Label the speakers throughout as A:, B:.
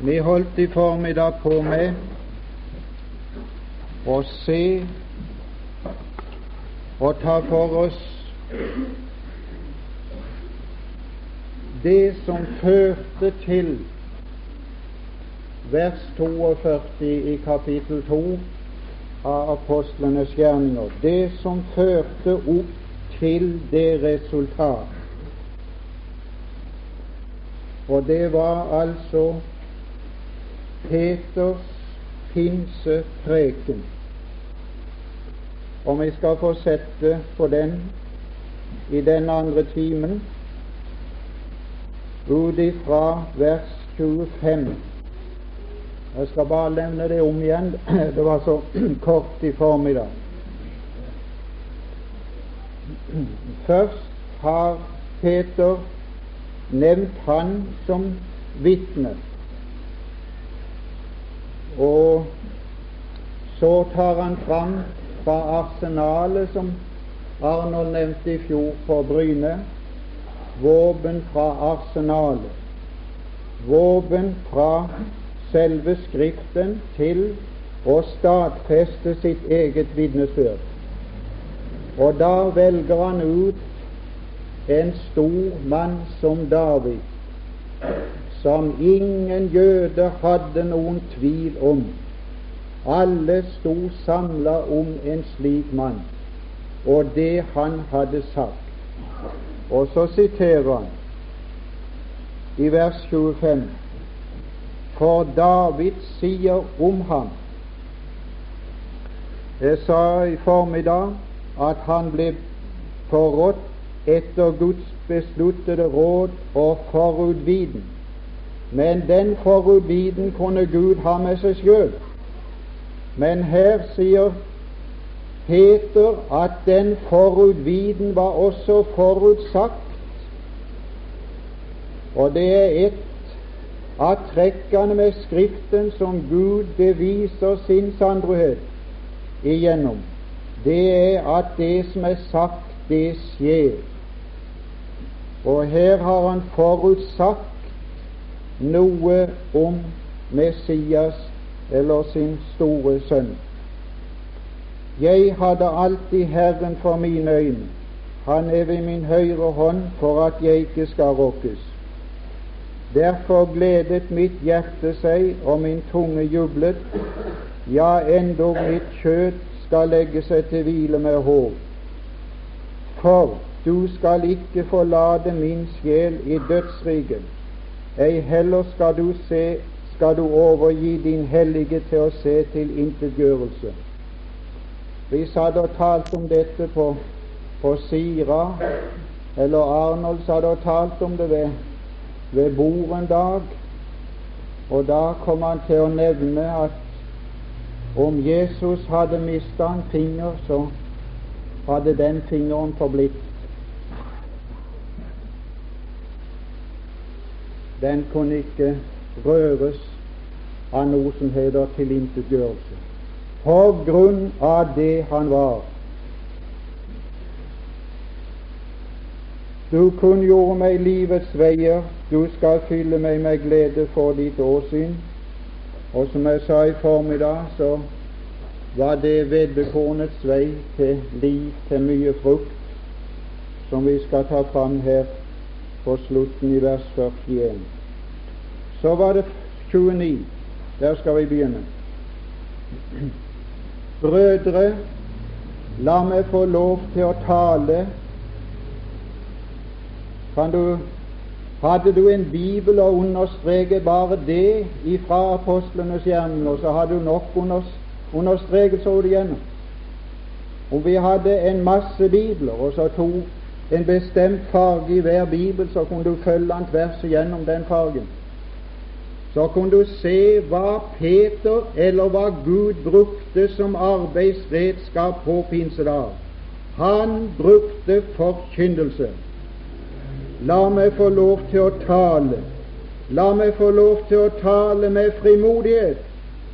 A: Vi holdt i formiddag på med å se og ta for oss det som førte til vers 42 i kapittel 2 av apostlenes gjerninger, det som førte opp til det resultat. Og det var altså Peters pinsepreken. Og vi skal fortsette på den i den andre timen, ut ifra vers 25. Jeg skal bare nevne det om igjen, det var så kort i formiddag. Først har Peter nevnt han som vitne, og så tar han fram fra arsenalet som Arnold nevnte i fjor på Bryne, våpen fra arsenalet, våpen fra selve Skriften til å stadfeste sitt eget vitnesbyrd. Og da velger han ut en stor mann som David, som ingen jøde hadde noen tvil om. Alle sto samlet om en slik mann og det han hadde sagt. Og så siterer han i vers 25: For David sier om ham. Jeg sa i formiddag at han ble forrådt etter Guds besluttede råd og forudviden. Men den forudviden kunne Gud ha med seg selv. Men her sier Peter at den forudviden var også forutsagt. Og det er et av trekkene med Skriften som Gud beviser sin sannhet igjennom. Det er at det som er sagt, det skjer. Og her har han forutsagt noe om Messias, eller sin store sønn. Jeg hadde alltid Herren for mine øyne. Han er ved min høyre hånd for at jeg ikke skal rokkes. Derfor gledet mitt hjerte seg, og min tunge jublet. Ja, endog mitt kjød skal legge seg til hvile med håp. For du skal ikke forlate min sjel i dødsriket. Ei heller skal du overgi din hellige til å se til intetgjørelse. Vi satt og talte om dette på Sira, eller Arnold satt og talte om det ved bord en dag, og da kom han til å nevne at om Jesus hadde mistet en finger, så hadde den fingeren forblitt. Den kunne ikke røres av noe som heter tilintetgjørelse, på grunn av det han var. Du kunngjorde meg livets veier, du skal fylle meg med glede for ditt åsyn. Og som jeg sa i formiddag, så var det vedbekornets vei til liv, til mye frukt, som vi skal ta fram her på slutten i vers 41. Så var det 29. Der skal vi begynne. Brødre, la meg få lov til å tale. Hadde du en bibel og understreke bare det ifra apostlenes gjerninger, så hadde du nok understreket så det igjennom. Om vi hadde en masse bibler, og så tok en bestemt farge i hver bibel, så kunne du følge et vers gjennom den fargen. Så kunne du se hva Peter eller hva Gud brukte som arbeidsredskap på pinsedag. Han brukte forkynnelse. La meg få lov til å tale. La meg få lov til å tale med frimodighet.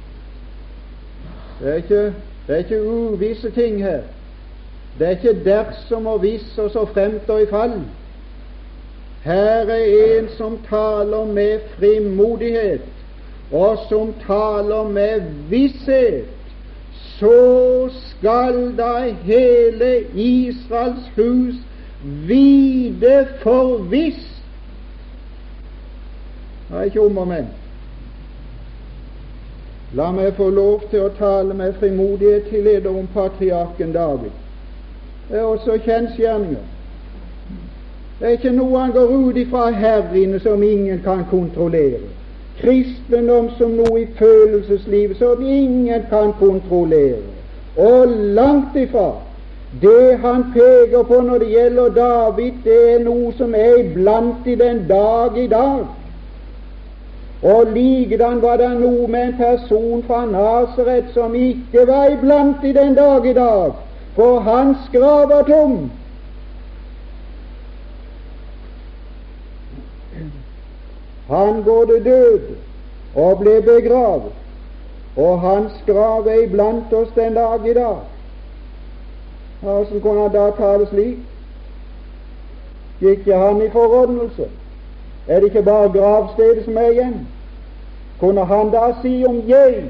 A: Det er ikke uvisse ting her. Det er ikke dersom og hvis og så fremt og i fall. Her er en som taler med frimodighet, og som taler med visshet, så skal da hele Israels hus vide forvisst. Det er ikke om og men. La meg få lov til å tale med frimodighet til dere om patriarken David. Det er også kjensgjerninger. Det er ikke noe han går ut ifra her inne som ingen kan kontrollere. Kristendom som noe i følelseslivet som ingen kan kontrollere. Og langt ifra. Det han peker på når det gjelder David, det er noe som er iblant i den dag i dag. Og likedan var det noe med en person fra Nasaret som ikke var iblant i den dag i dag, for hans grav var tom. Han både døde og ble begravet, og hans grav er iblant oss den dag i dag. Hvordan kunne han da ta det slik? Gikk ikke han i forrådnelse? Er det ikke bare gravstedet som er igjen? Kunne han da si om jeg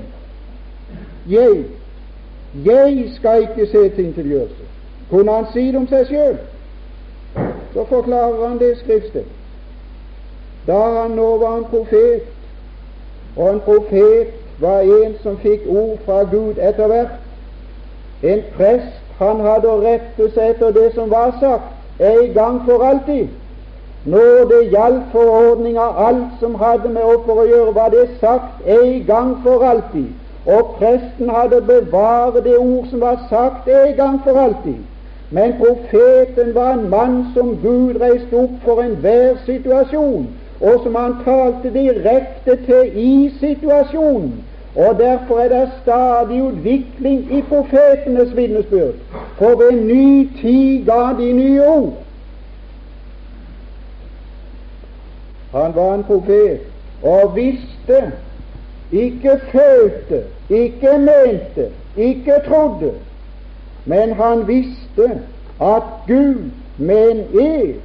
A: skal ikke se ting til gjørelse? Kunne han si det om seg selv? Så forklarer han det i Skriftsted. Da han nå var en profet, og en profet var en som fikk ord fra Gud etter hvert, en prest, han hadde å rette seg etter det som var sagt, en gang for alltid. Når det gjaldt forordning av alt som hadde med offer å gjøre, var det sagt en gang for alltid. Og presten hadde bevare det ord som var sagt en gang for alltid. Men profeten var en mann som Gud reiste opp for enhver situasjon, og som han talte direkte til i situasjonen. Og derfor er det stadig utvikling i profetenes vitnesbyrd, for ved ny tid ga de nye ord. Han var en profet og visste, ikke følte, ikke mente, ikke trodde, men han visste at Gud med en ed.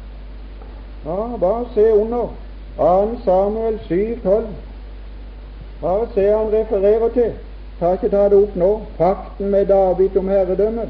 A: Bare se under 2. Samuel 7,12. Bare se han refererer til. Ikke ta det opp nå. Pakten med David om herredømmet.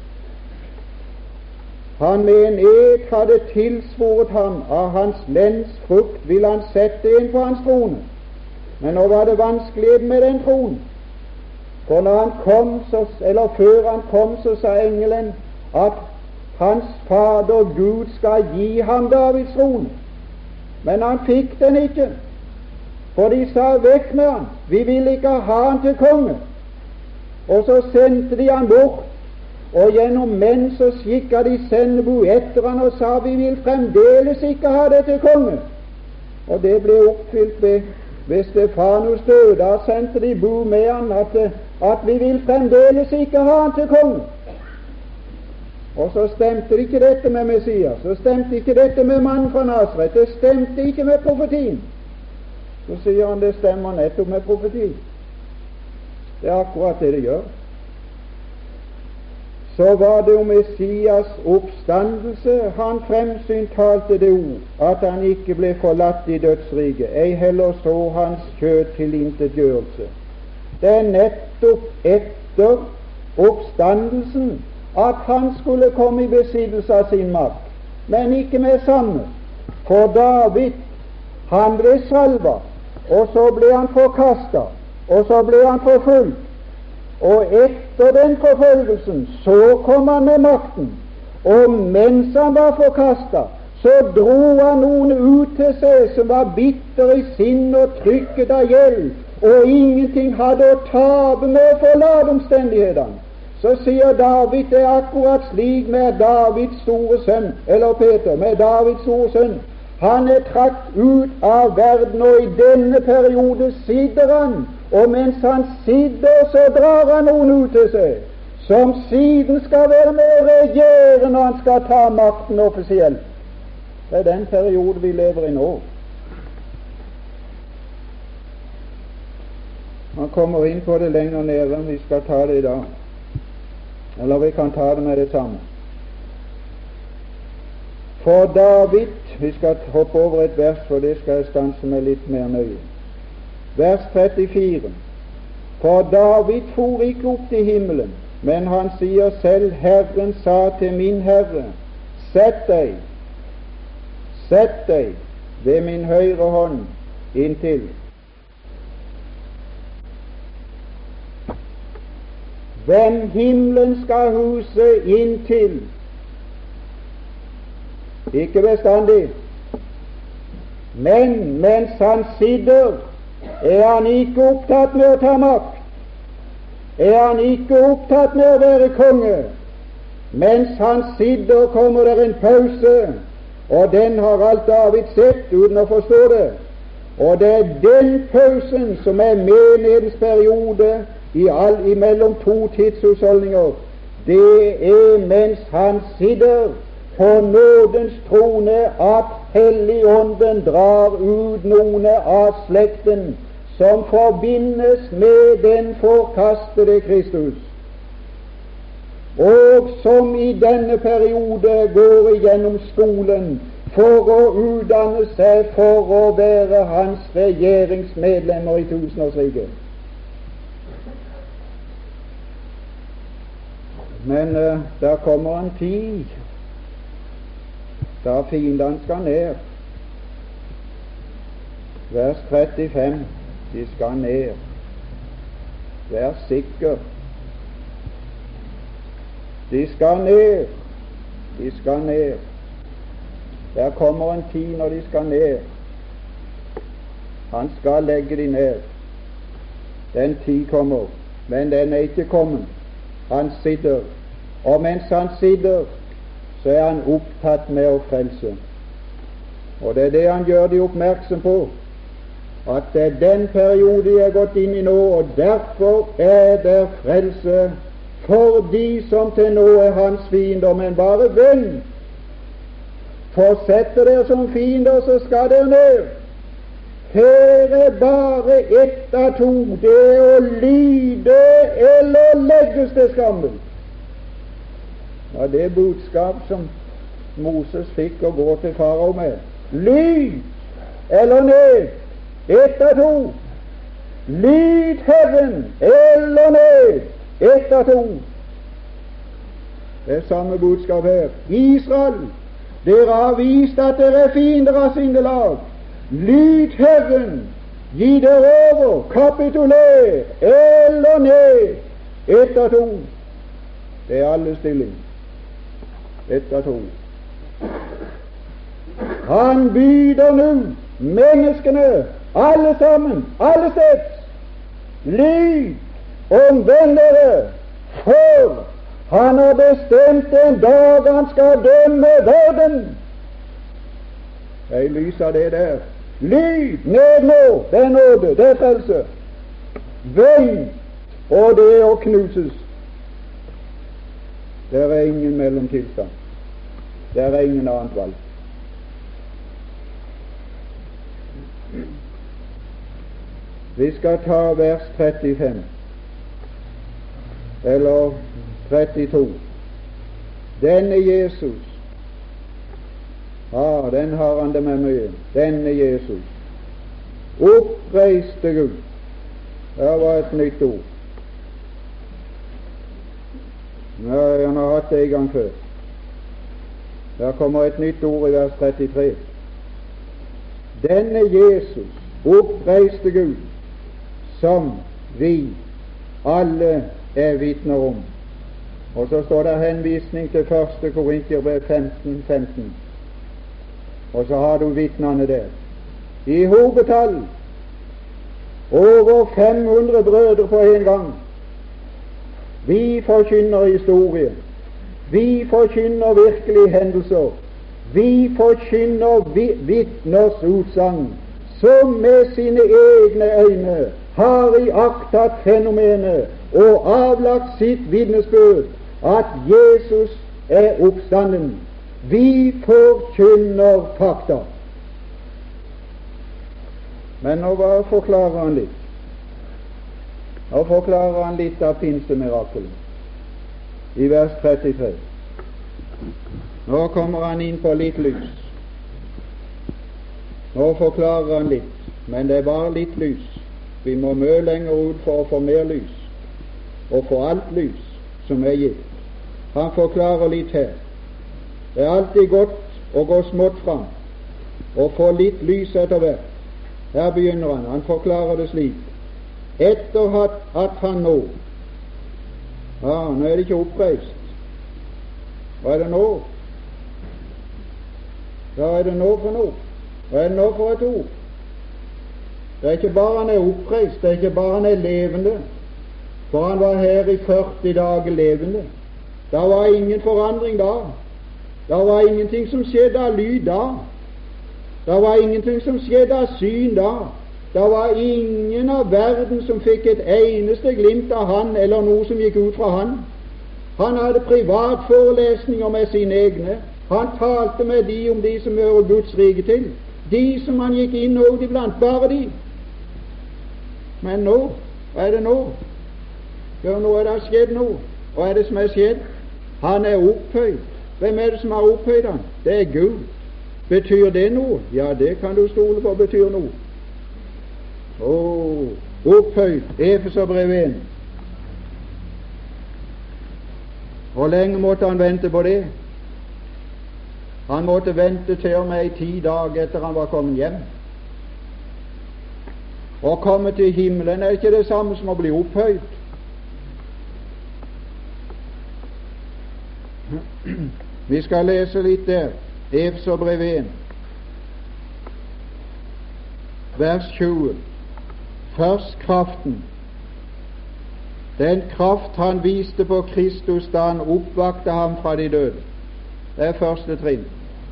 A: Han med en ed hadde tilsvoret ham av hans lens frukt ville han sette en på hans trone. Men nå var det vanskelig med den tronen. For når han kom, før han kom, så sa engelen at hans fader Gud skal gi ham Davids trone. Men han fikk den ikke. For de sa vekk med han, vi vil ikke ha han til konge. Og så sendte de han bort, og gjennom menn så skikket de sendebud etter han og sa vi vil fremdeles ikke ha det til konge. Og det ble oppfylt ved Stefanus død. Da sendte de bud med han at vi vil fremdeles ikke ha han til konge. Og så stemte ikke dette med Messias, så stemte ikke dette med mannen fra Nasaret, det stemte ikke med profetien. Så sier han det stemmer nettopp med profeti. Det er akkurat det det gjør. Så var det om Messias oppstandelse han fremsyntalte det ord at han ikke ble forlatt i dødsriket, ei heller så hans kjød tilintetgjørelse. Det er nettopp etter oppstandelsen at han skulle komme i besittelse av sin makt, men ikke med samme. For David, han ble salva, og så ble han forkastet, og så ble han forfulgt. Og etter den forfølgelsen så kom han med makten, og mens han var forkastet, så dro han noen ut til seg som var bitter i sinn og trykket av gjeld, og ingenting hadde å tape med å forlate omstendighetene. Så sier David, det er akkurat slik med Davids store sønn, eller Peter, med Davids store sønn. Han er trakt ut av verden, og i denne periode sitter han, og mens han sitter, så drar han noen ut til seg, som siden skal være med å regjere når han skal ta makten offisielt. Det er den periode vi lever i nå. Han kommer inn på det lenger nede, vi skal ta det i dag. Eller vi kan ta det med det samme. For David, vi skal hoppe over et vers, for det skal jeg stanse meg litt mer nøye. vers 34. For David for ikke opp til himmelen, men han sier selv, Herren sa til min Herre, sett deg ved min høyre hånd inntil. Hvem himmelen skal huse inntil, ikke bestandig, men mens han sitter, er han ikke opptatt med å ta makt, er han ikke opptatt med å være konge. Mens han sitter, kommer det en pause, og den har alt David sett uten å forstå det. Og det er den pausen som er menighetens periode imellom to tidshusholdninger. Det er mens han sitter på nådens trone, at Helligånden drar ut noen av slekten som forbindes med den forkastede Kristus, og som i denne periode går igjennom skolen for å utdanne seg for å være hans regjeringsmedlemmer i tusenårsriket. Men der kommer en tid da fiendene skal ned. Vers 35. De skal ned. Vær sikker. De skal ned. De skal ned. Der kommer en tid når de skal ned. Han skal legge de ned. Den tid kommer, men den er ikke kommet. Han sitter, og mens han sitter, så er han opptatt med å frelse. Og det er det han gjør de oppmerksom på, at det er den periode de er gått inn i nå, og derfor er det frelse for de som til nå er hans fiender. Men bare vent, fortsetter dere som fiender, så skal dere ned. Her er bare ett av to, det er å lyde eller legges til skammel. Ja, det budskap som Moses fikk å gå til farao med. Lyd eller ned, ett av to. Lyd Herren eller ned, ett av to. Det er samme budskap her. Israel, dere har vist at dere er fiender av sindelag. Lyd Herren, gi dere over, kapituler eller ned, ett av to. Det er alle stilling. Ett av to. Han byder nå menneskene, alle sammen, alle sett, lyd, omvend dere, for han har bestemt en dag han skal dømme verden. Jeg lyser det der. Lyd, ned nå, det er nåde, det er frelse. Vent, og det er å knuses. Det er ingen mellomtilstand. Det er ingen annet valg. Vi skal ta vers 35 eller 32. Denne Jesus, den har han det med mye. Denne Jesus, oppreiste Gud. Det var et nytt ord. Nei, han har hatt det en gang før. Der kommer et nytt ord i vers 33. Denne Jesus, oppreiste Gud, som vi alle er vitner om. Og så står det henvisning til 1. Korinterbrev 15:15. Og så har du vitnene der. I hopetall over 500 brødre på en gang. Vi forkynner historie. Vi forkynner virkelige hendelser. Vi forkynner vitners utsagn, som med sine egne øyne har iakttatt fenomenet og avlagt sitt vitnesbyrd at Jesus er oppstanden. Vi forkynner fakta. Men nå bare forklarer han litt. Nå forklarer han litt av pinsemirakelet i vers 33. Nå kommer han inn på litt lys. Nå forklarer han litt, men det er bare litt lys. Vi må mye lenger ut for å få mer lys, og få alt lys som er gitt. Han forklarer litt her. Det er alltid godt å gå smått fram og få litt lys etter hvert. Her begynner han. Han forklarer det slik. Etter at han nå er det ikke oppreist. Hva er det nå? Hva er det nå for noe? Hva er det nå for et ord? Det er ikke bare han er oppreist, det er ikke bare han er levende, for han var her i 40 dager levende. Det var ingen forandring da. Det var ingenting som skjedde av lyd da. Det var ingenting som skjedde av syn da. Det var ingen av verden som fikk et eneste glimt av han, eller noe som gikk ut fra han. Han hadde privatforelesninger med sine egne. Han talte med de om de som hører Guds rike til. De som han gikk inn og iblant, bare de. Men nå, hva er det nå? Ja, nå er det skjedd noe. Hva er det som er skjedd? Han er opphøyd. Hvem er det som har opphøyd han? Det er Gud. Betyr det noe? Ja, det kan du stole på betyr noe. Opphøyd. Efeserbrev 1. Hvor lenge måtte han vente på det? Han måtte vente til og med 10 dager etter han var kommet hjem. Å komme til himmelen er ikke det samme som å bli opphøyd. Vi skal lese litt der. Efeserbrev 1, vers 20. Først kraften. Den kraft han viste på Kristus da han oppvakte ham fra de døde. Det er første trinn.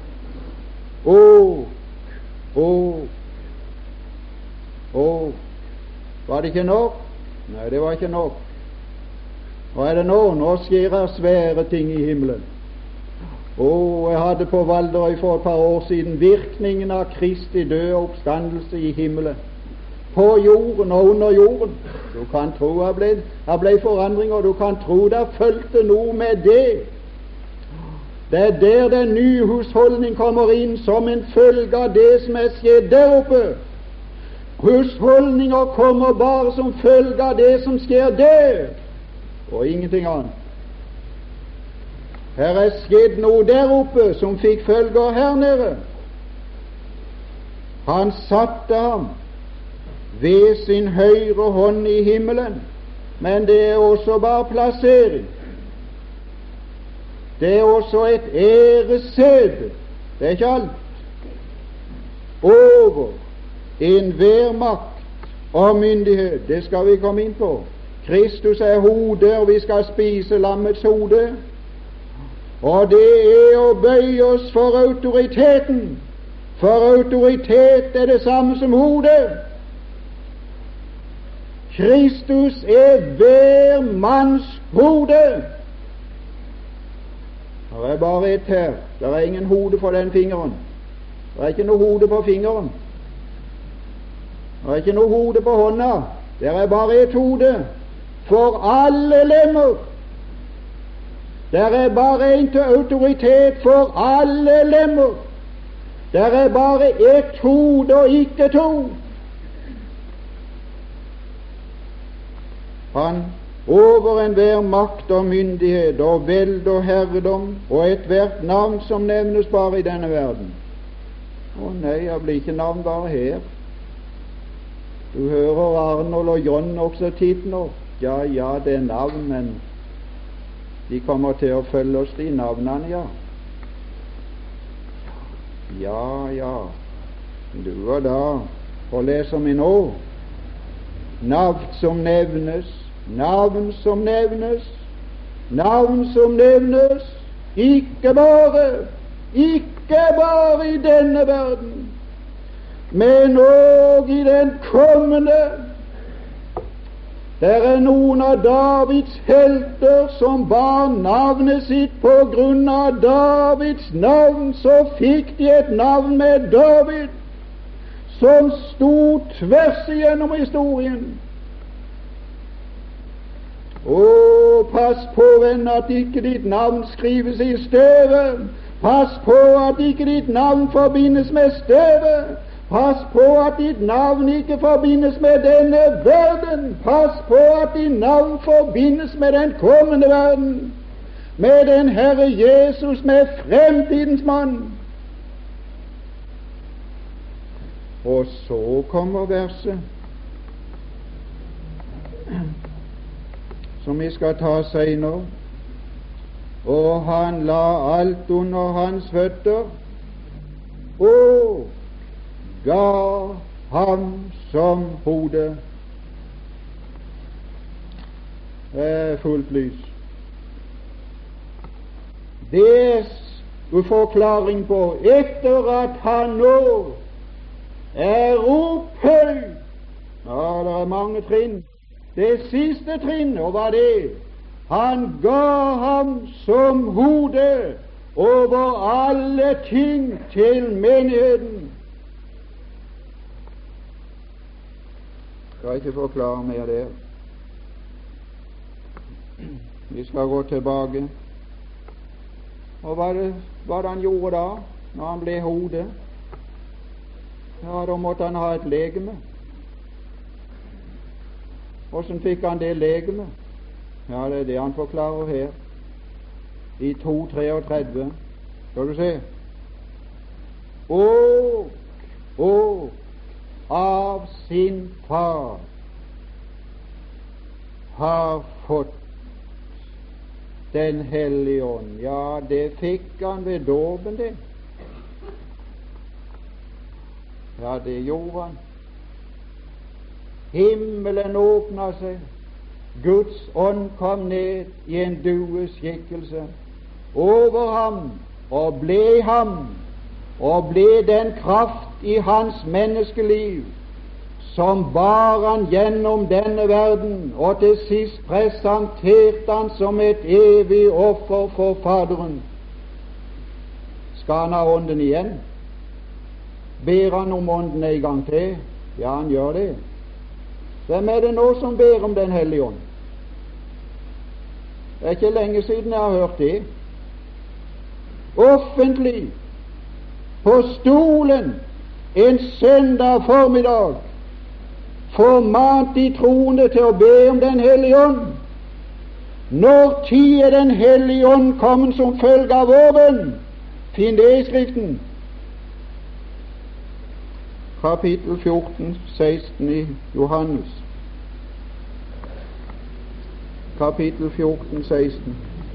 A: Var det ikke nok? Nei, det var ikke nok. Hva er det nå? Nå skjer det svære ting i himmelen. Jeg hadde på Valderøy for et par år siden virkningen av Kristi døde oppstandelse i himmelen. På jorden og under jorden. Du kan tro det ble forandringer, du kan tro det fulgte noe med det. Det er der den nye husholdning kommer inn som en følge av det som er skjedd der oppe. Husholdninger kommer bare som følge av det som skjer der, og ingenting annet. Her er skjedd noe der oppe som fikk følger her nede. Han satte ham ved sin høyre hånd i himmelen, men det er også bare plassering. Det er også et æresete. Det er ikke alt. Over enhver makt og myndighet. Det skal vi komme inn på. Kristus er hodet, og vi skal spise lammets hode. Og det er å bøye oss for autoriteten. For autoritet er det samme som hodet. Kristus er hver manns hode. Det er bare ett her. Det er ingen hode på den fingeren. Det er ikke noe hode på fingeren. Det er ikke noe hode på hånda. Det er bare ett hode for alle lemmer. Det er bare en til autoritet for alle lemmer. Det er bare ett hode og ikke to. Han over enhver makt og myndighet og velde og herredom og ethvert navn som nevnes bare i denne verden. Å nei, jeg blir ikke navn bare her. Du hører Arnold og John også titt nå. Ja, det er navn, men de kommer til å følge oss, de navnene, ja. Ja. Du og da, og leser vi nå, navn som nevnes, ikke bare i denne verden, men også i den kommende. Det er noen av Davids helter som bar navnet sitt på grunn av Davids navn, så fikk de et navn med David som sto tvers igjennom historien. Pass på, venn, at ikke ditt navn skrives i støvet. Pass på at ikke ditt navn forbindes med støvet. Pass på at ditt navn ikke forbindes med denne verden. Pass på at ditt navn forbindes med den kommende verden, med den Herre Jesus, med fremtidens mann. Og så kommer verset som vi skal ta senere. Og han la alt under hans føtter og ga ham som hode. Fullt lys. Det er forklaring på, etter at han nå er opphøyd. Ja, det er mange trinn. Det siste trinnet var det: han ga ham som hode over alle ting til menigheten. Jeg skal ikke forklare mer der. Vi skal gå tilbake. Og hva det han gjorde da, når han ble hode? Ja, da måtte han ha et legeme. Hvordan fikk han det legeme? Ja, det er det han forklarer her i 2:33. Skal du se. Og av sin far har fått Den hellige ånd. Ja, det fikk han ved dåpen, det. Ja, det gjorde han. Himmelen åpna seg. Guds ånd kom ned i en dues skikkelse over ham og ble ham, og ble den kraft i hans menneskeliv som bar han gjennom denne verden, og til sist presenterte han som et evig offer for Faderen. Skal han ha ånden igjen? Ber han om ånden en gang til? Ja, han gjør det. Hvem er det nå som ber om Den hellige ånd? Det er ikke lenge siden jeg har hørt det. Offentlig, på stolen, en søndag formiddag, formant de troende til å be om Den hellige ånd. Når tid er Den hellige ånd kommet som følge av vår bønn? Finn det i Skriften. Kapittel 14, 16 i Johannes. Kapittel 14, 16.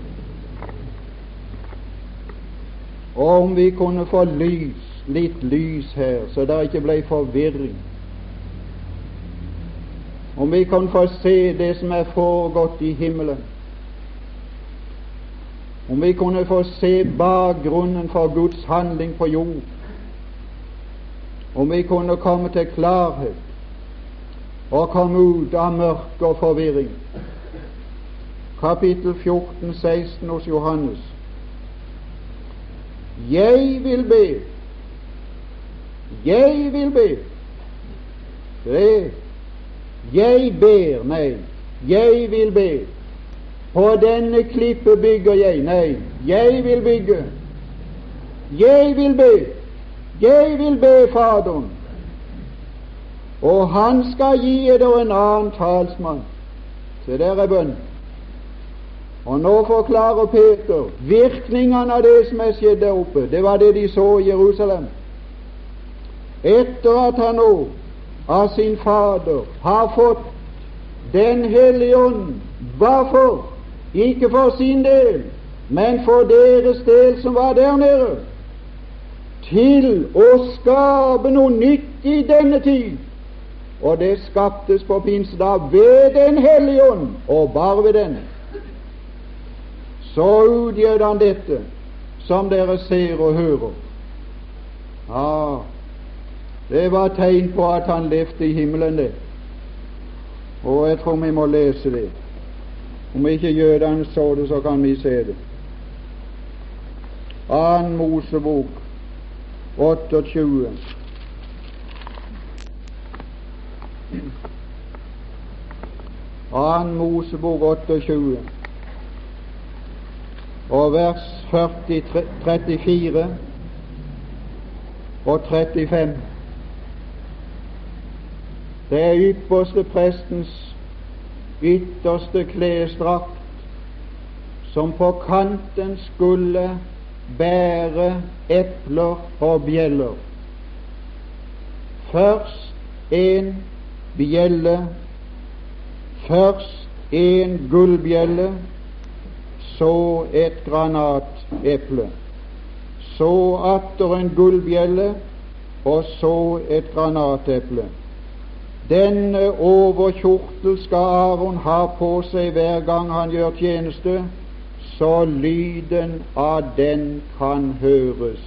A: Og om vi kunne få litt lys her, så det ikke ble forvirring. Om vi kan få se det som er foregått i himmelen. Om vi kunne få se bakgrunnen for Guds handling på jord. Om vi kunne komme til klarhet og komme ut av mørke og forvirring. Kapittel 14, 16 hos Johannes. Jeg vil be. Det. Jeg ber, nei, jeg vil be. På denne klippe bygger jeg, nei, jeg vil bygge. Jeg vil be Faderen, og han skal gi dere en annen talsmann. Se, der er bønn. Og nå forklarer Peter virkningene av det som er skjedd der oppe. Det var det de så i Jerusalem. Etter at han nå av sin Fader har fått Den hellige ånd. Hvorfor? Ikke for sin del, men for deres del som var der nede, til å skape noe nytt i denne tid. Og det skaptes på pinsedag ved Den hellige ånd, og bare ved den. Så utgjør han dette som dere ser og hører. Ja, det var tegn på at han levde i himmelen, det. Og jeg tror vi må lese det. Om ikke jødene så det, så kan vi se det. 2. Mosebok 28. Annen Mosebok 28 og vers 34 og 35. Det er ypperste prestens ytterste klesdrakt, som på kanten skulle bære epler og bjeller. Først en bjelle, først en gullbjelle, så et granateple, så atter en gullbjelle, og så et granateple. Denne overkjortel skal Aron ha på seg hver gang han gjør tjeneste, så lyden av den kan høres.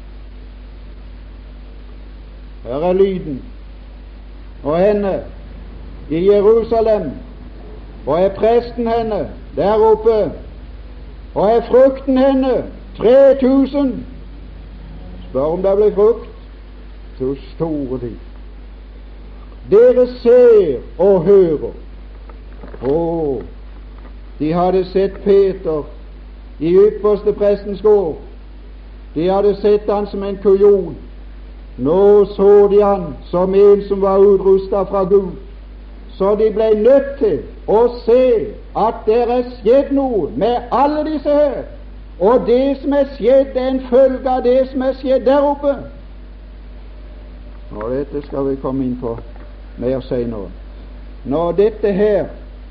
A: Her er lyden. Og henne i Jerusalem, og er presten henne der oppe, og er frukten henne 3000. Spør om det blir frukt. Så store de. Dere ser og hører. De hadde sett Peter i ypperste prestens gård. De hadde sett han som en kujon. Nå så de han som en som var utrustet fra Gud. Så de ble nødt til å se at det er skjedd noe med alle disse her. Og det som er skjedd, er en følge av det som er skjedd der oppe. Og dette skal vi komme inn på mer senere. Nå, dette her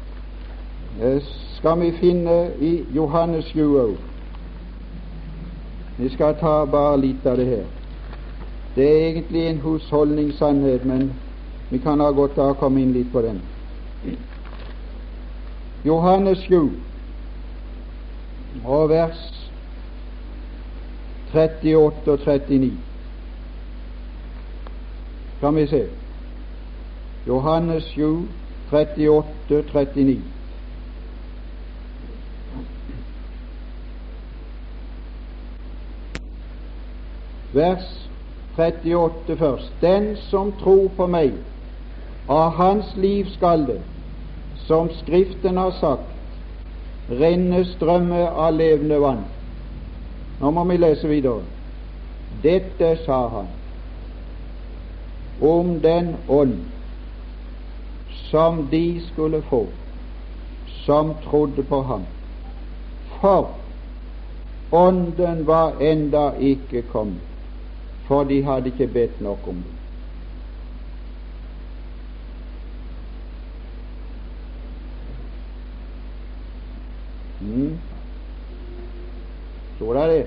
A: skal vi finne i Johannes 7. Vi skal ta bare litt av det her. Det er egentlig en husholdningssannhet, men vi kan ha godt av å komme inn litt på den. Johannes 7 og vers 38 og 39. Kan vi se? Johannes 7, 38, 39. Vers 38 først. Den som tror på meg, av hans liv skal det, som Skriften har sagt, renne strømme av levende vann. Nå må vi lese videre. Dette sa han om den ånd som de skulle få, som trodde på ham. For ånden var enda ikke kommet, for de hadde ikke bedt nok om det. Så det?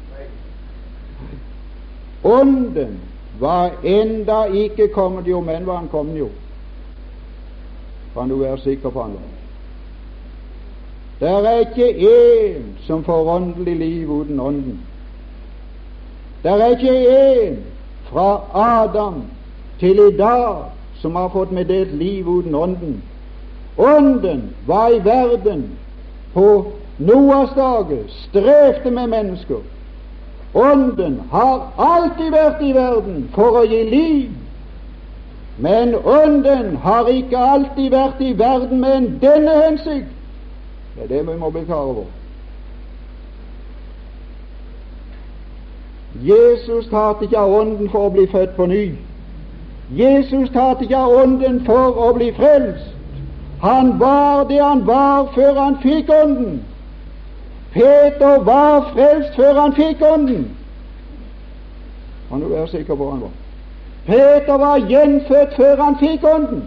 A: Ånden var enda ikke kommet, jo, men var han kommet, jo. Kan du være sikker på han? Det er ikke en som får åndelig liv uten ånden. Det er ikke en fra Adam til i dag som har fått meddelt liv uten ånden. Ånden var i verden på Noas dager, strevde med mennesker. Ånden har alltid vært i verden for å gi liv, men ånden har ikke alltid vært i verden med denne hensikt. Det er det vi må bli klar over. Jesus talte ikke av ånden for å bli født på ny. Jesus talte ikke av ånden for å bli frelst. Han var det han var før han fikk ånden. Peter var frelst før han fikk ånden. Kan du være sikker på han var? Peter var gjenfødt før han fikk ånden.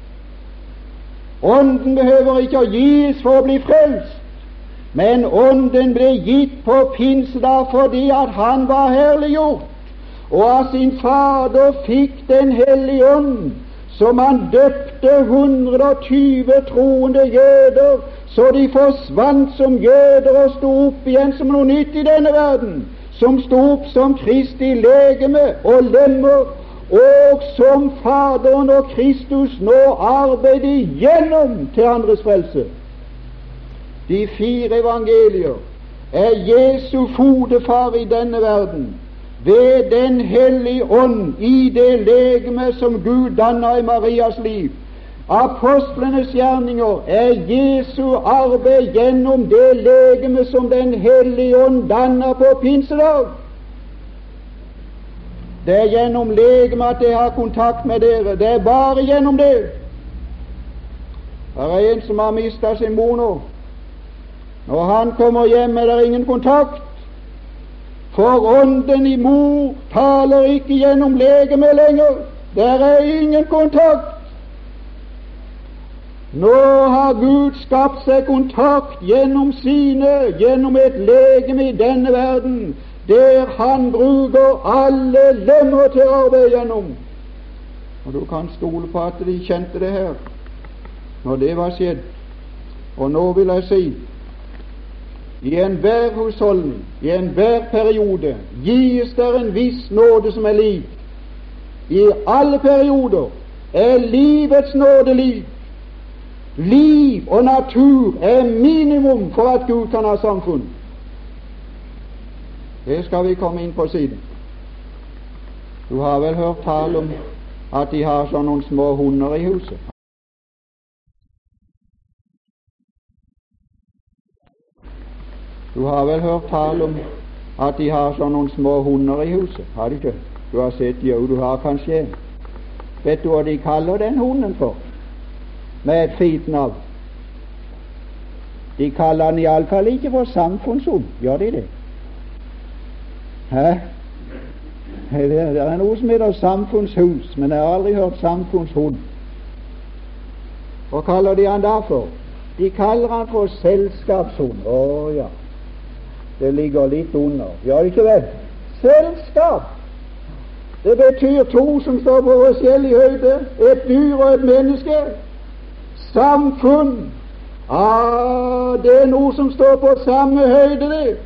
A: Ånden behøver ikke å gis for å bli frelst, men ånden ble gitt på pinsedag fordi at han var herliggjort, og av sin Fader fikk Den hellige ånd, som han døpte 120 troende jøder, så de forsvant som jøder og sto opp igjen som noe nytt i denne verden, som sto opp som Kristi legeme og lemmer, og som Faderen og Kristus nå arbeider igjennom til andres frelse. De 4 evangelier er Jesu fodefar i denne verden, ved Den hellige ånd i det legeme som Gud dannet i Marias liv. Apostlenes gjerninger er Jesu arbeid gjennom det legeme som Den hellige ånd dannet på pinsedag. Det er gjennom legemet at jeg har kontakt med dere. Det er bare gjennom det. Det er en som har mistet sin mor nå. Når han kommer hjem, er det ingen kontakt. For ånden i mor taler ikke gjennom legemet lenger. Der er ingen kontakt. Nå har Gud skapt seg kontakt gjennom et legeme i denne verden, der han bruker alle lemmer til å arbeide gjennom. Og du kan stole på at de kjente det her når det var skjedd. Og nå vil jeg si, i enhver husholdning, i enhver periode, gis der en viss nåde som er lik. I alle perioder er livets nåde lik. Liv og natur er minimum for at Gud kan ha samfunn. Det skal vi komme inn på siden. Du har vel hørt tale om at de har sånn noen små hunder i huset? Du har vel hørt tale om at de har sånn noen små hunder i huset? Har de ikke? Du har sett, jo, du har kanskje en. Vet du hva de kaller den hunden for? Med et fint navn. De kaller den iallfall ikke for samfunnshund, gjør de det? Hæ? Det er noe som heter samfunnshus, men jeg har aldri hørt samfunnshund. Hva kaller de han da for? De kaller han for selskapshund. Å ja, det ligger litt under, gjør det ikke vel? Selskap! Det betyr to som står på forskjellig høyde, et dyr og et menneske. Samfunn, det er noe som står på samme høyde, det.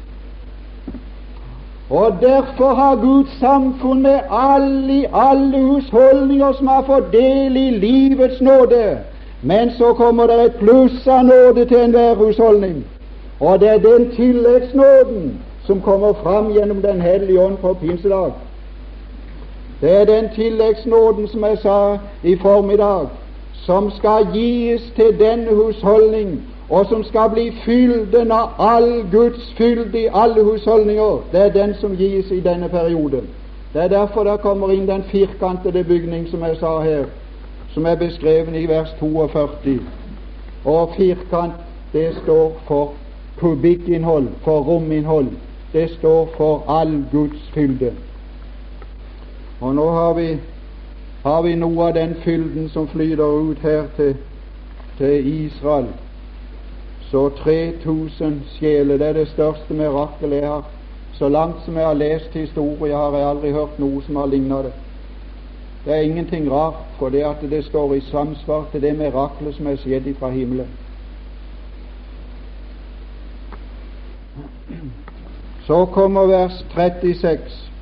A: Og derfor har Gud samfunn med alle husholdninger som har fått del i livets nåde. Men så kommer det et pluss av nåde til enhver husholdning, og det er den tilleggsnåden som kommer fram gjennom Den hellige ånd på pinsedag. Det er den tilleggsnåden som jeg sa i formiddag, som skal gis til denne husholdning, og som skal bli fylden av all Guds fylde i alle husholdninger. Det er den som gis i denne periode. Det er derfor det kommer inn den firkantede bygning som jeg sa her, som er beskrevet i vers 42. Og firkant, det står for kubikkinnhold, for rominnhold. Det står for all Guds fylde. Og nå har vi noe av den fylden som flyter ut her til Israel. Så 3000 sjeler, det er det største mirakel jeg har. Så langt som jeg har lest historie, har jeg aldri hørt noe som har lignet det. Det er ingenting rart for det at det står i samsvar til det mirakelet som er skjedd fra himmelen. Så kommer vers 36.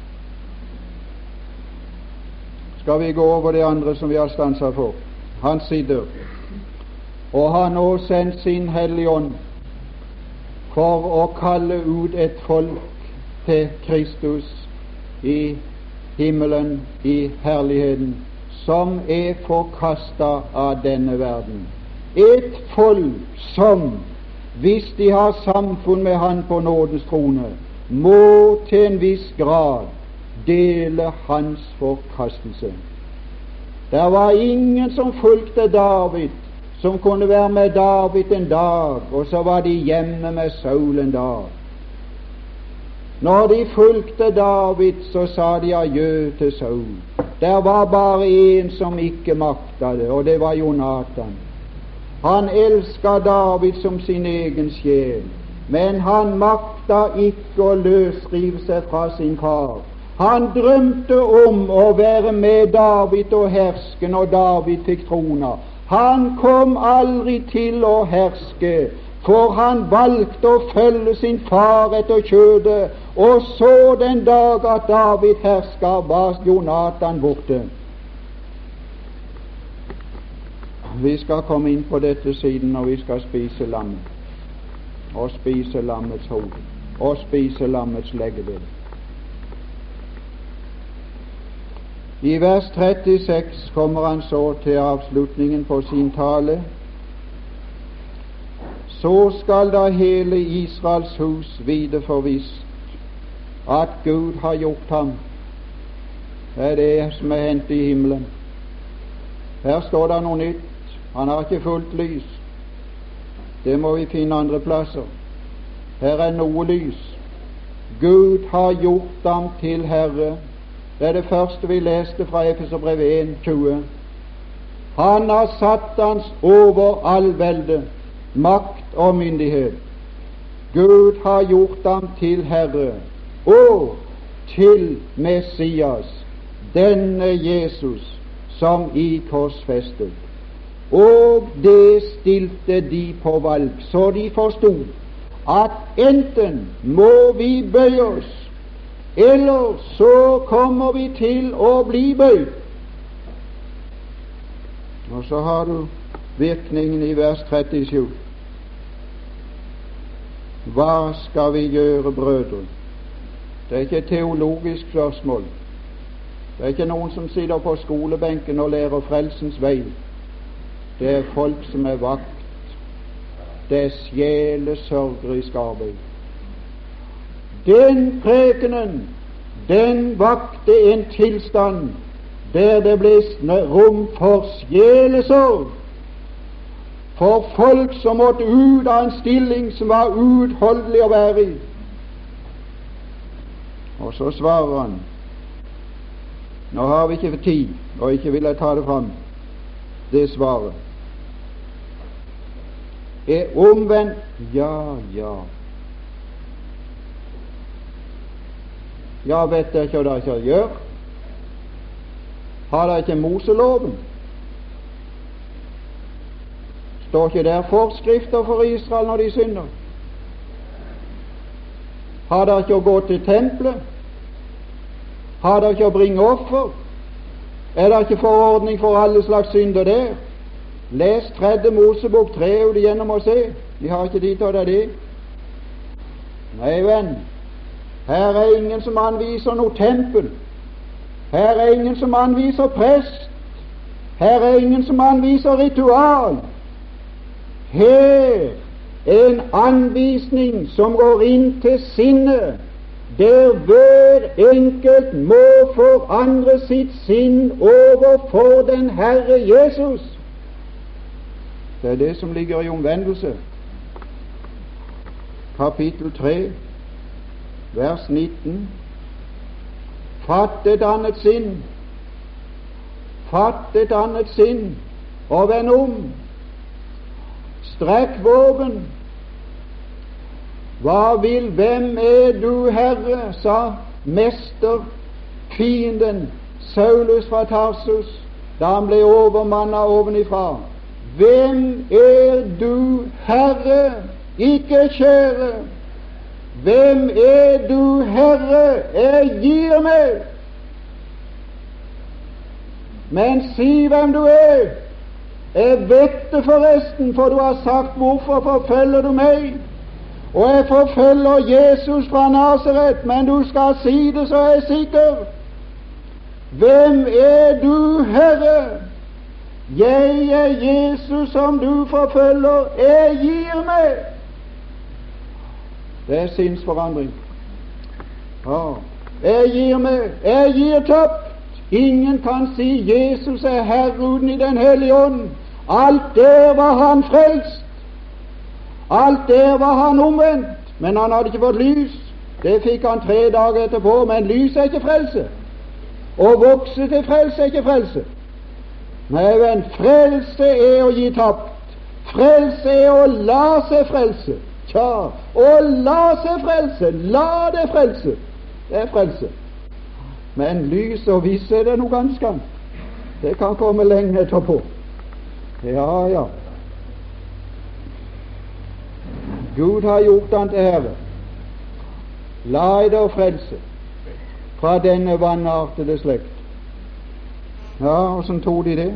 A: Skal vi gå over det andre som vi har stanset for. Han sitter, og har nå sendt sin Hellige Ånd for å kalle ut et folk til Kristus i himmelen, i herligheten, som er forkastet av denne verden. Et folk som, hvis de har samfunn med Han på nådens trone, må til en viss grad dele hans forkastelse. Det var ingen som fulgte David, som kunne være med David en dag, og så var de hjemme med Saul en dag. Når de fulgte David, så sa de adjø til Saul. Der var bare en som ikke makta det, og det var Jonatan. Han elsket David som sin egen sjel, men han makta ikke å løsrive seg fra sin far. Han drømte om å være med David og herske når David fikk trona. Han kom aldri til å herske, for han valgte å følge sin far etter kjødet, og så den dag at David herska, var Jonatan borte. Vi skal komme inn på dette siden når vi skal spise lammet, og spise lammets hode, og spise lammets legedel. I vers 36 kommer han så til avslutningen på sin tale. Så skal da hele Israels hus vite forvisst at Gud har gjort ham Det er det som er hentet i himmelen. Her står det noe nytt. Han har ikke fullt lys. Det må vi finne andre plasser. Her er noe lys. Gud har gjort ham til Herre. Det er det første vi leste fra Efeserbrevet 1:20. Han har satt hans over all velde, makt og myndighet. Gud har gjort ham til Herre og til Messias, denne Jesus som I korsfestet. Og det stilte de på valg, så de forstod at enten må vi bøye oss, eller så kommer vi til å bli bøyd. Og så har du virkningen i vers 37. Hva skal vi gjøre, brødre? Det er ikke et teologisk spørsmål. Det er ikke noen som sitter på skolebenken og lærer frelsens vei. Det er folk som er vakt. Det er sjelesørgerisk arbeid. Den prekenen, den vakte en tilstand der det ble rom for sjelesorg, for folk som måtte ut av en stilling som var uutholdelig å være i. Og så svarer han, nå har vi ikke tid, og ikke vil jeg ta det fram, det svaret. Er omvendt? Ja. Ja, vet dere ikke hva dere ikke gjør? Har dere ikke Moseloven? Står ikke der forskrifter for Israel når de synder? Har dere ikke å gå til tempelet? Har dere ikke å bringe offer? Er det ikke forordning for alle slags synder der? Les 3. Mosebok 3 ut igjennom og se. De har ikke tid til det. Nei, venn, her er ingen som anviser noe tempel. Her er ingen som anviser prest. Her er ingen som anviser ritual. Her er en anvisning som går inn til sinnet, der hver enkelt må forandre sitt sinn overfor den Herre Jesus. Det er det som ligger i omvendelse. Kapittel 3, vers 19. Fatt et annet sinn. Fatt et annet sinn, og vend om. Strekk våpen. Hva vil, hvem er du, Herre, sa mester, fienden, Saulus fra Tarsus, da han ble overmannet ovenifra. Hvem er du, Herre, ikke kjære? Hvem er du, Herre, jeg gir meg? Men si hvem du er. Jeg vet det forresten, for du har sagt, hvorfor forfølger du meg? Og jeg forfølger Jesus fra Nasaret, men du skal si det, så er jeg sikker. Hvem er du, Herre? Jeg er Jesus som du forfølger. Jeg gir meg. Det er sinnsforandring. Ja. Jeg gir meg. Jeg gir tapt. Ingen kan si Jesus er Herre uten i Den hellige ånd. Alt der var han frelst. Alt der var han omvendt. Men han hadde ikke fått lys. Det fikk han 3 dager etterpå. Men lys er ikke frelse. Å vokse til frelse er ikke frelse. Nei, venn, frelse er å gi tapt. Frelse er å la seg frelse. Tja, å la seg frelse. La det frelse. Det er frelse. Men lys og visse er det noe ganske annet. Det kan komme lenge etterpå. Ja. Gud har gjort han til Herre. La dere frelse fra denne vanartede slekt. Ja, hvordan tok de det?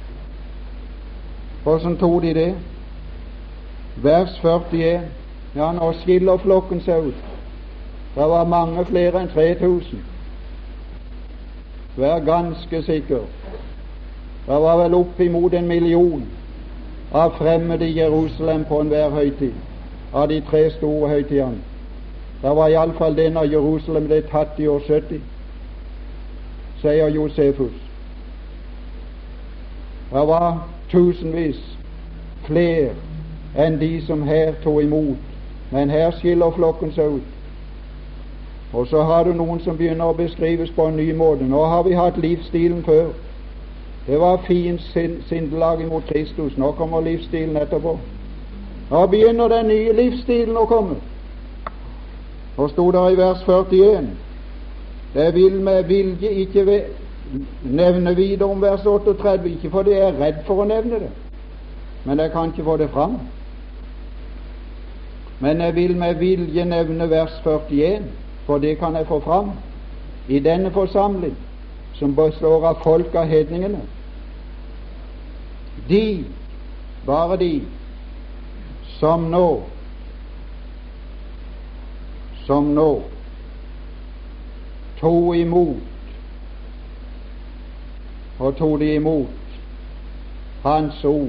A: Hvordan tok de det? Vers 41. Ja, nå skiller flokken seg ut. Det var mange flere enn 3000. Vær ganske sikker. Det var vel opp imot 1 million av fremmede i Jerusalem på enhver høytid, av de 3 store høytidene. Det var iallfall den av Jerusalem ble tatt i år 70. sier Josefus. Det var tusenvis flere enn de som her tok imot, men her skiller flokken seg ut. Og så har du noen som begynner å beskrives på en ny måte. Nå har vi hatt livsstilen før. Det var fint sindelag imot Kristus. Nå kommer livsstilen etterpå. Nå begynner den nye livsstilen å komme. Og stod der i vers 41. Det vil med vilje ikke nevne videre om vers 38, ikke fordi jeg er redd for å nevne det, men jeg kan ikke få det fram. Men jeg vil med vilje nevne vers 41, for det kan jeg få fram i denne forsamling, som består av folk av hedningene. De, bare de, som nå tog imot, og tog de imot Hans ord.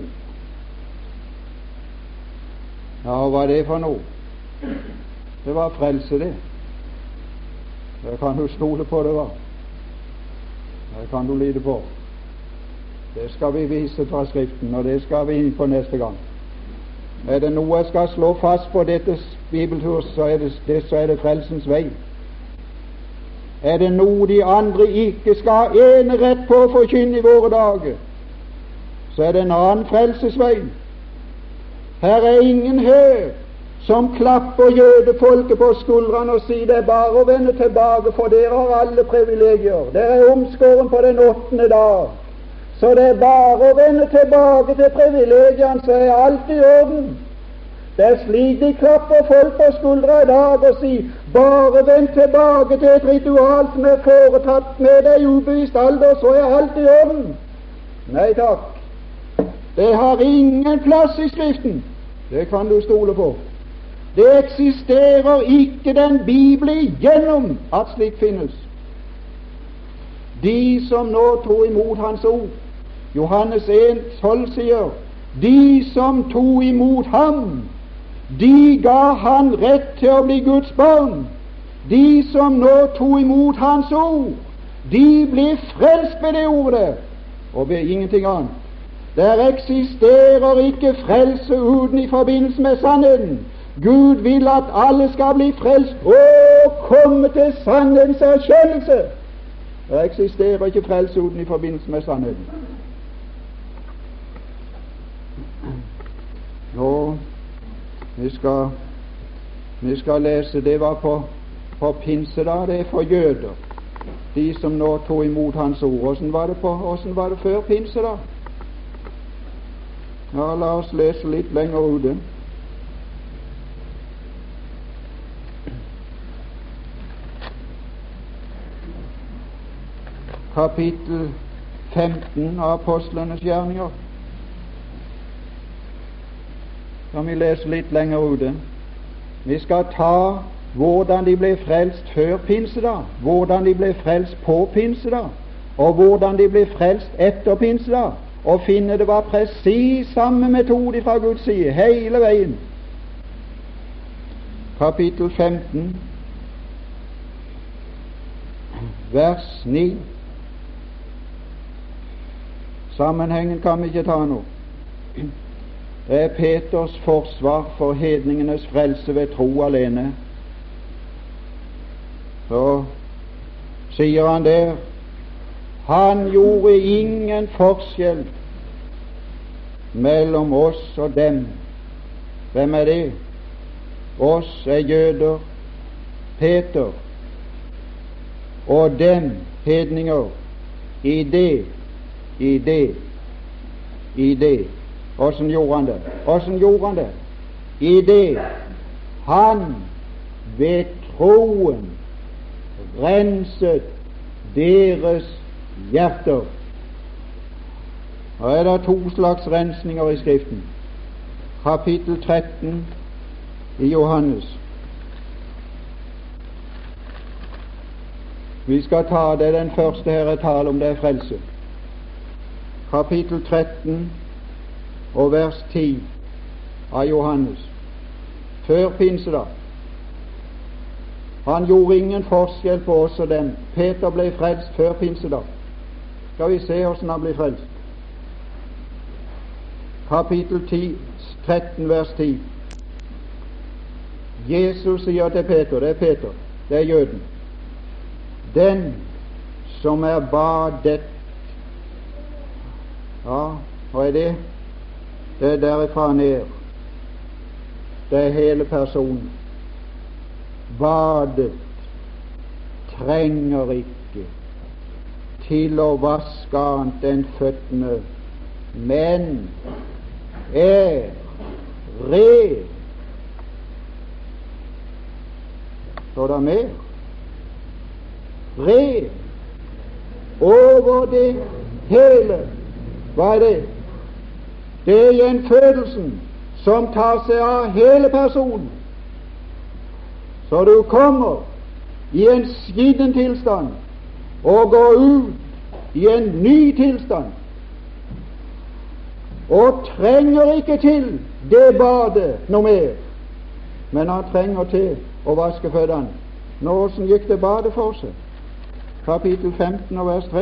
A: Ja, hva er det for noe? Det var frelse, det. Det kan du stole på det var. Det kan du lide på. Det skal vi vise fra Skriften, og det skal vi inn på neste gang. Er det noe jeg skal slå fast på dette bibeltur, så er det frelsens vei. Er det noe de andre ikke skal ha enerett på å forkynne i våre dager, så er det en annen frelsesvei. Her er ingen her som klapper jødefolket på skuldrene og sier det er bare å vende tilbake, for dere har alle privilegier. Dere er omskåren på den 8. dag, så det er bare å vende tilbake til privilegiene, så er alt i orden. Det er slik de klapper folk på skuldra i dag og sier bare vend tilbake til et ritual som er foretatt med deg i ubevisst alder, så er alt i orden. Nei takk. Det har ingen plass i Skriften. Det kan du stole på. Det eksisterer ikke den Bibel igjennom at slik finnes. De som nå tog imot Hans ord, Johannes 1,12 sier, de som tog imot ham, de ga han rett til å bli Guds barn. De som nå tog imot Hans ord, de ble frelst ved det ordet, og ved ingenting annet. Der eksisterer ikke frelse uten i forbindelse med sannheten. Gud vil at alle skal bli frelst og komme til sannhetens erkjennelse. Der eksisterer ikke frelse uten i forbindelse med sannheten. Nå, vi skal lese, det var på pinsedag, det er for jøder, de som nå tog imot Hans ord. Hvordan var det før pinsedag? Ja, la oss lese litt lenger ute. Kapittel 15 av Apostlenes gjerninger. Kan vi lese litt lenger ute? Vi skal ta hvordan de ble frelst før pinsedag, hvordan de ble frelst på pinsedag, og hvordan de ble frelst etter pinsedag, og finne det var presis samme metode fra Guds side hele veien. Kapittel 15, vers 9. Sammenhengen kan vi ikke ta nå. Det er Peters forsvar for hedningenes frelse ved tro alene. Så sier han der, han gjorde ingen forskjell mellom oss og dem. Hvem er det? Oss er jøder, Peter, og dem hedninger, i det. Åssen gjorde han det? I det han ved troen renset deres hjerter. Nå er det to slags rensninger i Skriften. Kapittel 13 i Johannes. Vi skal ta det den første her jeg taler om, det er frelse. Kapittel 13 og vers 10 av Johannes. Før pinsedag. Han gjorde ingen forskjell på oss og dem. Peter ble frelst før pinsedag. Skal vi se hvordan han ble frelst. Kapittel 10, 13 vers 10. Jesus sier til Peter, det er jøden, den som er badet. Ja, hva er det? Det er derifra ned. Det er hele personen. Badet trenger ikke til å vaske annet enn føttene, men er ren. Står det mer? Ren over det hele. Hva er det? Det er gjenfødelsen som tar seg av hele personen. Så du kommer i en skitten tilstand og går ut i en ny tilstand, og trenger ikke til det badet noe mer, men han trenger til å vaske føttene. Nå, hvordan gikk det badet for seg? Kapittel 15 og vers 3.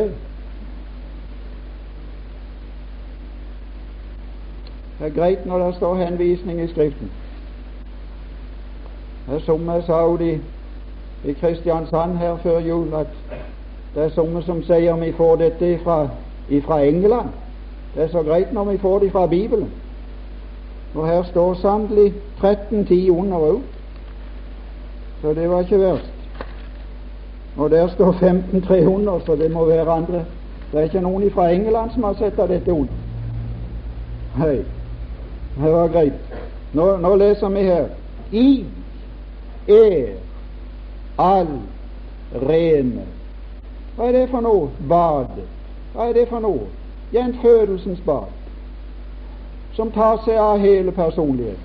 A: Det er greit når det står henvisning i Skriften. Det er som jeg sa i Kristiansand her før jul, at det er somme som sier vi får dette ifra England. Det er så greit når vi får det fra Bibelen. Og her står sannelig 13:10 under òg, så det var ikke verst. Og der står 15:3 under, så det må være andre. Det er ikke noen fra England som har sett av dette under. Hei, det var greit. Nå leser vi her: I er all rene. Hva er det for noe? Badet. Hva er det for noe? Gjenfødelsens bad, som tar seg av hele personligheten.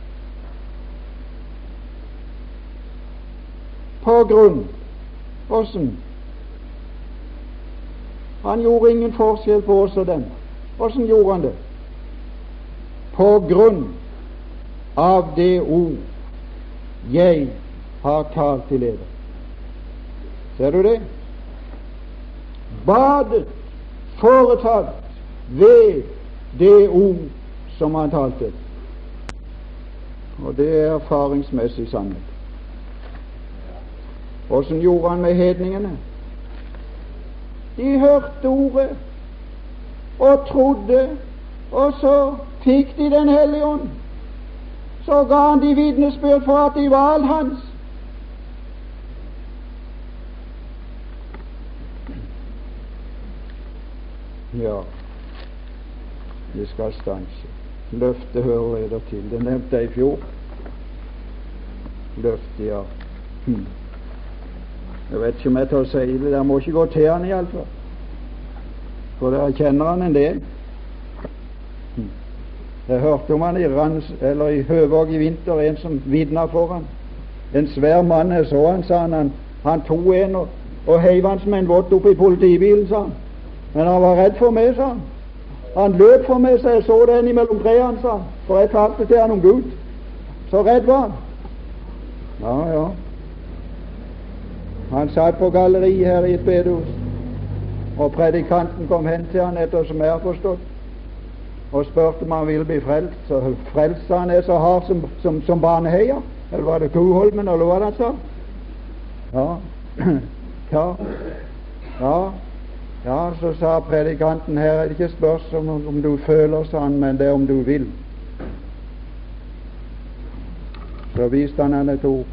A: På grunn åssen? Han gjorde ingen forskjell på oss og dem. Åssen gjorde han det? På grunn av det ord jeg har talt til dere. Ser du det? Badet foretatt ved det ord som han talte. Og det er erfaringsmessig sannhet. Åssen gjorde han med hedningene? De hørte ordet og trodde, og så fikk de Den hellige ånd. Så ga han de vitnesbyrd for at de var alt hans. Ja, vi skal stanse. Løftet hører leder til. Det nevnte jeg i fjor. Løftet, ja. Jeg vet ikke om jeg tør å si det. Dere må ikke gå til han i alle fall, for dere kjenner han en del. Jeg hørte om han i Høvåg i vinter, en som vitnet for han. En svær mann, jeg så han, sa han tok en og heiv han som en vått opp i politibilen, sa han. Men han var redd for meg, sa han. Han løp for meg, så jeg så den imellom trærne, sa han, for jeg talte til han om Gud. Så redd var han. Ja. Han satt på galleriet her i et bedehus, og predikanten kom hen til han etter som jeg har forstått, og spurte om han ville bli frelst. Så frelst, sa han, er så hard som Baneheia, eller var det Koholmen, eller hva han sa? Ja, så sa predikanten, her er det ikke spørsmål om du føler, sa han, men det er om du vil. Så viste han et ord.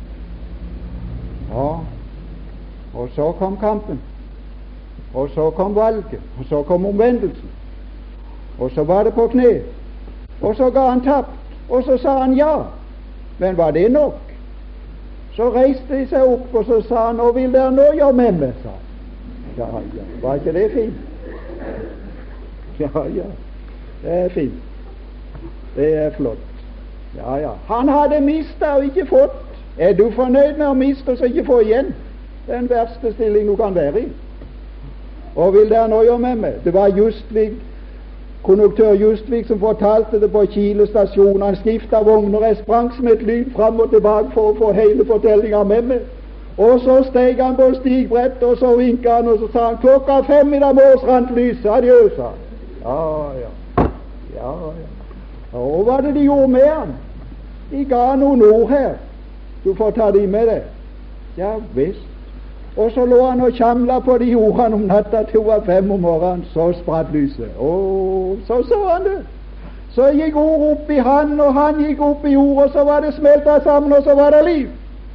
A: Ja, og så kom kampen, og så kom valget, og så kom omvendelsen, og så var det på kne, og så ga han tapt, og så sa han ja. Men var det nok? Så reiste de seg opp, og så sa han, nå vil dere nå gjøre med meg, sa han. Ja, var ikke det fint? Ja, det er fint. Det er flott. Ja. Han hadde mistet og ikke fått. Er du fornøyd med å miste og så ikke få igjen? Det er den verste stilling du kan være i. Og vil dere nå gjøre med meg? Det var konduktør Justvik som fortalte det på Kile stasjon. Han skiftet vogner. Jeg sprang som et lyn fram og tilbake for å få hele fortellingen med meg. Og så steg han på stigbrettet, og så vinket han, og så sa han 5:00 i dag morges rant lyset. Adjø, sa han. Ja. Og hva var det de gjorde med han? De ga noen ord her. Du får ta de med deg. Ja visst. Og så lå han og kjamla på de ordene om natta til 5 om morgenen, så spratt lyset. Så han det. Så gikk ord opp i han, og han gikk opp i ord, og så var det smelta sammen, og så var det liv.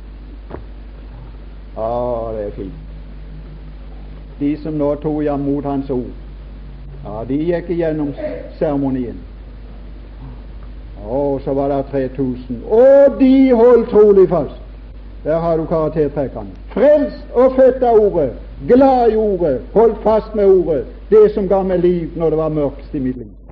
A: Det er fint. De som nå tok imot hans ord, de gikk igjennom seremonien. Så var det 3000, og de holdt trolig fast. Der har du karaktertrekkene. Frelst og født av ordet, glad i ordet, holdt fast med ordet, det som ga meg liv når det var mørkest i mitt liv.